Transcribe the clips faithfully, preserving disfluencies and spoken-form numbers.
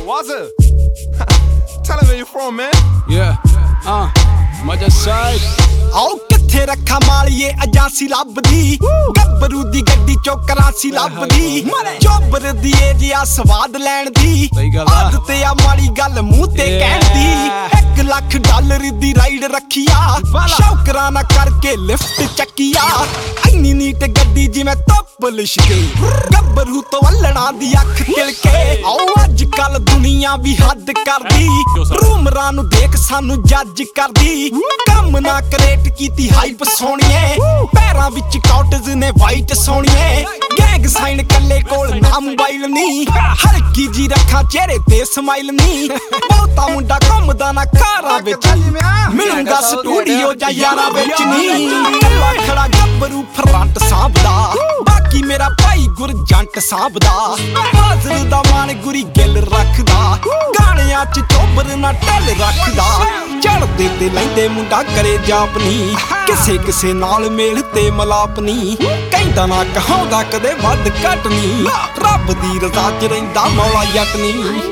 Was it? Tell him where you're from, man. Yeah, uh, ਮਜਾ side ਆਓ ਕਿੱਥੇ ਰੱਖਾਂ ਮਾਲੀਏ ਅਜਾਂਸੀ ਲੱਭਦੀ ਗੱਭਰੂ ਦੀ ਗੱਡੀ ਚੋਂ ਕਰਾਂਸੀ ਲੱਭਦੀ ਚੋਬਰ ਦੀ ਏ ਜਿਆ ਸਵਾਦ ਲੈਣ ਦੀ ਆਦਤ ਆ ਮਾੜੀ ਗੱਲ ਮੂੰਹ ਤੇ ਕਹਿਣ ਦੀ ਇੱਕ ਲੱਖ ਡਾਲਰ ਦੀ ਰਾਈਡ ਰੱਖੀਆ ਸ਼ੌਕਰਾਂ ਨਾ ਕਰਕੇ ਲਿਫਟ ਚੱਕੀਆ ਇੰਨੀ ਨੀਟ ਗੱਡੀ ਜਿਵੇਂ ਧੁੱਪ ਲਿਸ਼ਕੇ ਗੱਭਰੂ ਤੋਂ ਵੱਲਣਾ ਦੀ ਅੱਖ ਤਿਲਕੇ ਆਓ ਅੱਜ ਕੱਲ ਦੁਨੀਆ ਵੀ ਹੱਦ ਕਰਦੀ ਰੂਮਰਾਂ ਨੂੰ ਦੇਖ ਸਾਨੂੰ ਜੱਜ ਕਰਦੀ ਕੰਮ ਨਾ ਕਰੇਟ ਕੀਤੀ ਹਾਈਪ ਸੋਹਣੀਏ ਪੈਰਾਂ ਵਿੱਚ ਕਾਟਸ ਨੇ ਵਾਈਟ ਸੋਹਣੀਏ ਗੈਂਗ ਸਾਈਨ ਕੱਲੇ ਕੋਲ ਨਾ ਮੋਬਾਈਲ ਨਹੀਂ ਹਲਕੀ ਜੀ ਰੱਖਾਂ ਚਿਹਰੇ ਤੇ ਸਮਾਈਲ ਨਹੀਂ ਬਹੁਤਾ ਮੁੰਡਾ ਘੁੰਮਦਾ ਨਾ ਕਾਰਾਂ ਵਿੱਚ ਮਿਲੂੰਗਾ ਸਟੂਡੀਓ ਜਾਂ ਯਾਰਾਂ ਵਿੱਚ ਨਹੀਂ ਕੱਲਾ ਖੜਾ ਗੱਭਰੂ ਫਰੰਟ ਸਾਂਭਦਾ ਬਾਕੀ ਮੇਰਾ ਭਾਈ ਗੁਰਜੰਟ ਸਾਂਭਦਾ ਹਾਜ਼ਰ ਦਾ ਮਾਨ ਗੁਰੀ ਗਿੱਲ ਰੱਖਦਾ ਗਾਣਿਆਂ ਚ ਚੋਬਰ ਨਾ ਟੱਲ ਰੱਖਦਾ ਚੜਦੇ ਤੇ ਲੈਂਦੇ ਮੁੰਡਾ ਕਰੇ ਜਾਪਨੀ ਕਿਸੇ ਕਿਸੇ ਨਾਲ ਮੇਲ ਤੇ ਮਲਾਪ ਨਹੀਂ ਕਹਿੰਦਾ ਨਾ ਕਹਾਉਂਦਾ ਕਦੇ ਵੱਧ ਘੱਟ ਨਹੀਂ ਰੱਬ ਦੀ ਰਜ਼ਾ ਚ ਰਹਿੰਦਾ ਮੌਲਾ ਜੱਟ ਨਹੀਂ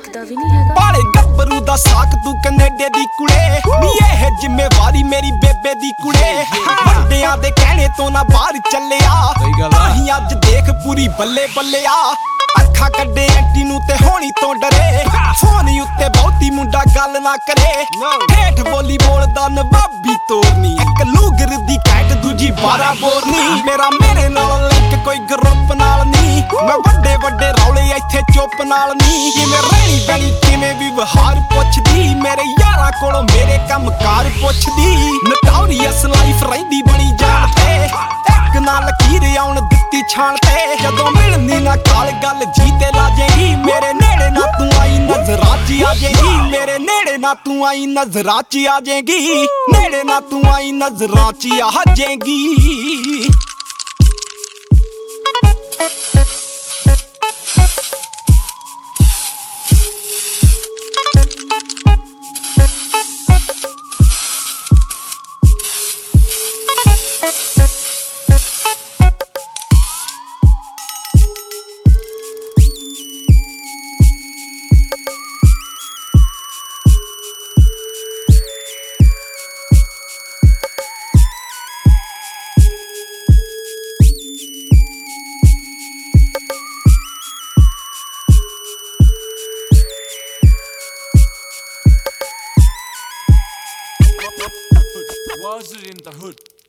ਪਾਲੇ ਗੱਭਰੂ ਦਾ ਸਾਕ ਤੂੰ ਕੈਨੇਡਾ ਦੀ ਕੁੜੇ ਨੀ ਇਹ ਜ਼ਿੰਮੇਵਾਰੀ ਮੇਰੀ ਬੇਬੇ ਦੀ ਕੁੜੇ ਵੱਡਿਆਂ ਦੇ ਕਹਿਣੇ ਤੋਂ ਨਾ ਬਾਹਰ ਚੱਲਿਆ ਨਹੀਂ ਅੱਜ ਦੇਖ ਪੂਰੀ ਬੱਲੇ ਬੱਲਿਆ ਅੱਖਾਂ ਕੱਢੇ ਐਂਟੀ ਨੂੰ ਤੇ ਹੋਣੀ ਤੋਂ ਡਰੇ ਫੋਨ ਉੱਤੇ ਬਹੁਤੀ ਮੁੰਡਾ ਗੱਲ ਨਾ ਕਰੇ ਠੇਠ ਬੋਲੀ ਬੋਲਦਾ ਨਵਾਬੀ ਤੋਰਨੀ ਇੱਕ ਲੂਗਰ ਦੀ ਕੈਟ ਦੂਜੀ ਬਾਰਾ ਬੋਰਨੀ ਮੇਰਾ ਮੇਰੇ ਨਾਲ ਲਿੰਕ ਕੋਈ ਗਰੁੱਪ ਨਾਲ ਨਹੀਂ ਮੈਂ ਵੱਡੇ ਵੱਡੇ ਰੌਲੇ ਇੱਥੇ ਚੁੱਪ ਨਾਲ ਨਹੀਂ ਜਿਵੇਂ ਰਹਿਣੀ ਬਣੀ ਕਿਵੇਂ ਵੀ ਵਿਹਾਰ ਪੁੱਛਦੀ ਮੇਰੇ ਯਾਰਾਂ ਕੋਲੋਂ ਮੇਰੇ ਕੰਮ ਕਾਰ ਪੁੱਛਦੀ ਨਟੋਰੀਅਸ ਲਾਈਫ ਰਹਿੰਦੀ ਬਣੀ ਜਾਣ ਤੇ ਇੱਕ ਨਾਲ ਲਕੀਰ ਆਉਣ ਦਿੱਤੀ ਛਾਣ ਤੇ ਜਦੋਂ ਮਿਲਣੀ ਨਾ ਕਾਲ ਗੱਲ ਜੀ ਤੇ ਲਾ ਜੇਗੀ ਮੇਰੇ ਨੇੜੇ ਨਾ ਤੂੰ ਆਈ ਨਜ਼ਰਾਂ 'ਚ ਆ ਜੇਗੀ ਮੇਰੇ ਨੇੜੇ ਨਾ ਤੂੰ ਆਈ ਨਜ਼ਰਾਂ 'ਚ ਆ ਜੇਗੀ ਨੇੜੇ ਨਾ ਤੂੰ ਆਈ ਨਜ਼ਰਾਂ 'ਚ ਆ ਜੇਗੀ Was it in the hood?